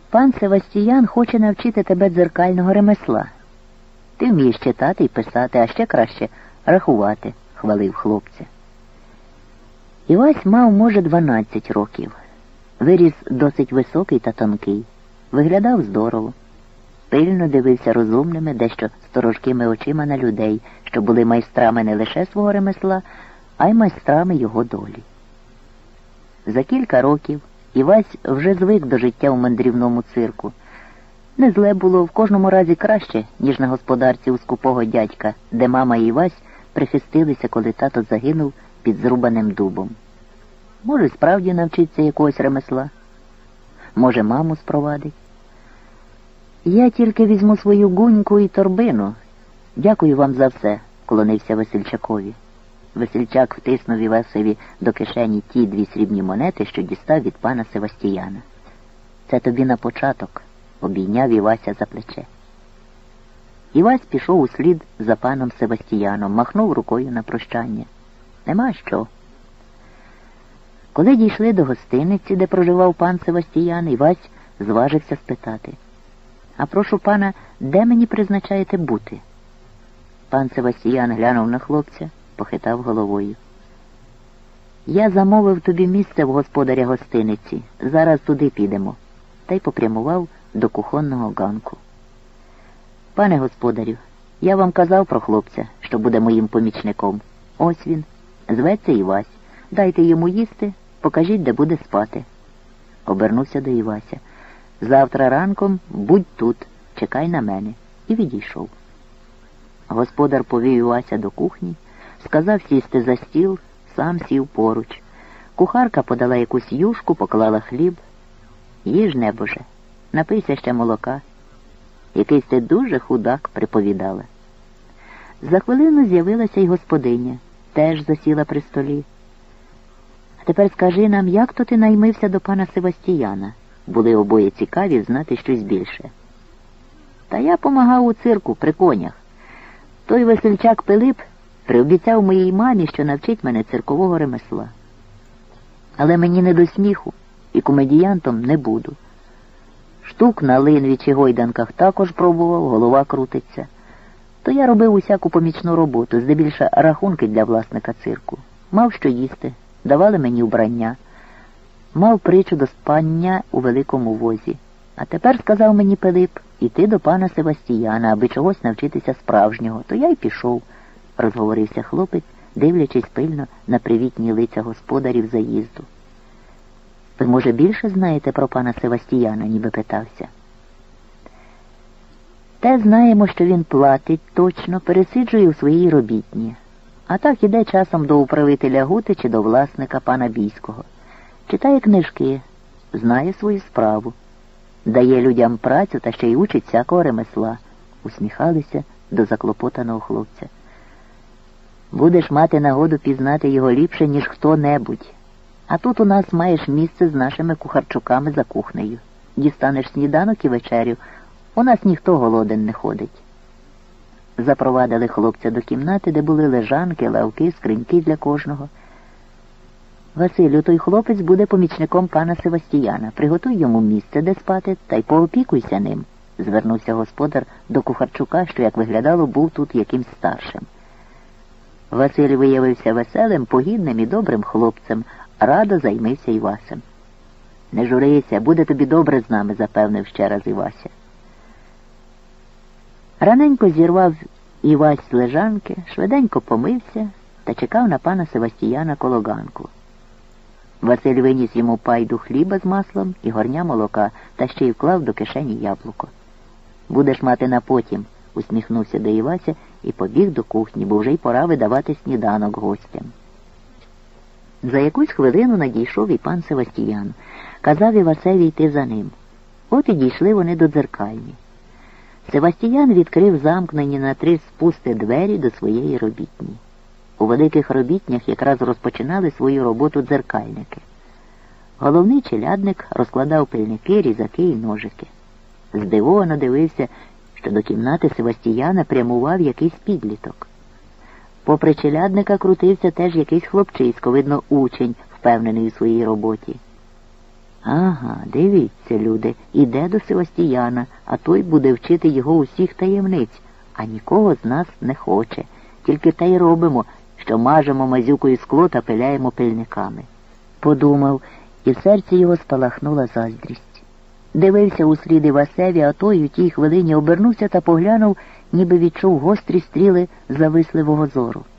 Пан Севастіян хоче навчити тебе дзеркального ремесла. Ти вмієш читати і писати, а ще краще рахувати, хвалив хлопця. Івась мав, може, 12 років. Виріс досить високий та тонкий. Виглядав здорово. Пильно дивився розумними, дещо сторожкими очима на людей, що були майстрами не лише свого ремесла, а й майстрами його долі. За кілька років Івась вже звик до життя у мандрівному цирку. Не зле було, в кожному разі краще, ніж на господарці у скупого дядька, де мама і Івась прихистилися, коли тато загинув під зрубаним дубом. Може, справді навчиться якогось ремесла? Може, маму спровадить? Я тільки візьму свою гуньку і торбину. Дякую вам за все, клонився Весельчакові. Весельчак втиснув Івасові до кишені ті 2 срібні монети, що дістав від пана Севастіяна. Це тобі на початок, обійняв Івася за плече. Івась пішов услід за паном Севастіяном, махнув рукою на прощання. Нема що. Коли дійшли до гостиниці, де проживав пан Севастіян, Івась зважився спитати: «А прошу пана, де мені призначаєте бути?» Пан Севастіян глянув на хлопця, похитав головою. «Я замовив тобі місце в господаря гостиниці. Зараз туди підемо». Та й попрямував до кухонного ганку. «Пане господарю, я вам казав про хлопця, що буде моїм помічником. Ось він. Зветься Івась. Дайте йому їсти, покажіть, де буде спати». Обернувся до Івася. «Завтра ранком будь тут, чекай на мене». І відійшов. Господар повів Івася до кухні, сказав сісти за стіл, сам сів поруч. Кухарка подала якусь юшку, поклала хліб. «Їж, небоже, напийся ще молока. Якийсь ти дуже худак», приповідала. За хвилину з'явилася й господиня, теж засіла при столі. «А тепер скажи нам, як то ти наймився до пана Севастіяна?» Були обоє цікаві знати щось більше. «Та я помагав у цирку при конях. Той весельчак Пилип приобіцяв моїй мамі, що навчить мене циркового ремесла. Але мені не до сміху, і комедіянтом не буду. Штук на линві чи гойданках також пробував, голова крутиться. То я робив усяку помічну роботу, здебільше рахунки для власника цирку. Мав що їсти, давали мені вбрання. Мав притчу до спання у великому возі. А тепер, сказав мені Пилип, іти до пана Севастіяна, аби чогось навчитися справжнього. То я й пішов», — розговорився хлопець, дивлячись пильно на привітні лиця господарів заїзду. «Ви, може, більше знаєте про пана Севастіяна?» — ніби питався. «Те знаємо, що він платить точно, пересиджує у своїй робітні. А так іде часом до управителя Гути чи до власника пана Бійського. Читає книжки, знає свою справу. Дає людям працю та ще й учить всякого ремесла», — усміхалися до заклопотаного хлопця. «Будеш мати нагоду пізнати його ліпше, ніж хто-небудь. А тут у нас маєш місце з нашими кухарчуками за кухнею. Дістанеш сніданок і вечерю. У нас ніхто голоден не ходить». Запровадили хлопця до кімнати, де були лежанки, лавки, скриньки для кожного. «Василю, той хлопець буде помічником пана Севастіяна. Приготуй йому місце, де спати, та й поопікуйся ним», — звернувся господар до кухарчука, що, як виглядало, був тут якимсь старшим. Василь виявився веселим, погідним і добрим хлопцем, радо займився Івасем. «Не журися, буде тобі добре з нами», — запевнив ще раз Івася. Раненько зірвав Івась з лежанки, швиденько помився та чекав на пана Севастіяна коло ганку. Василь виніс йому пайду хліба з маслом і горня молока, та ще й вклав до кишені яблуко. «Будеш мати на потім», — усміхнувся до Івася і побіг до кухні, бо вже й пора видавати сніданок гостям. За якусь хвилину надійшов і пан Севастіян. Казав Івасеві йти за ним. От і дійшли вони до дзеркальні. Севастіян відкрив замкнені на 3 спусти двері до своєї робітні. У великих робітнях якраз розпочинали свою роботу дзеркальники. Головний челядник розкладав пильники, різаки і ножики. Здивовано дивився, що до кімнати Севастіяна прямував якийсь підліток. Попри челядника крутився теж якийсь хлопчисько, видно, учень, впевнений у своїй роботі. Ага, дивіться, люди, іде до Севастіяна, а той буде вчити його усіх таємниць, а нікого з нас не хоче. Тільки те й робимо, що мажемо мазюкою скло та пиляємо пильниками. Подумав, і в серці його спалахнула заздрість. Дивився услід Івасеві, а той у тій хвилині обернувся та поглянув, ніби відчув гострі стріли зависливого зору.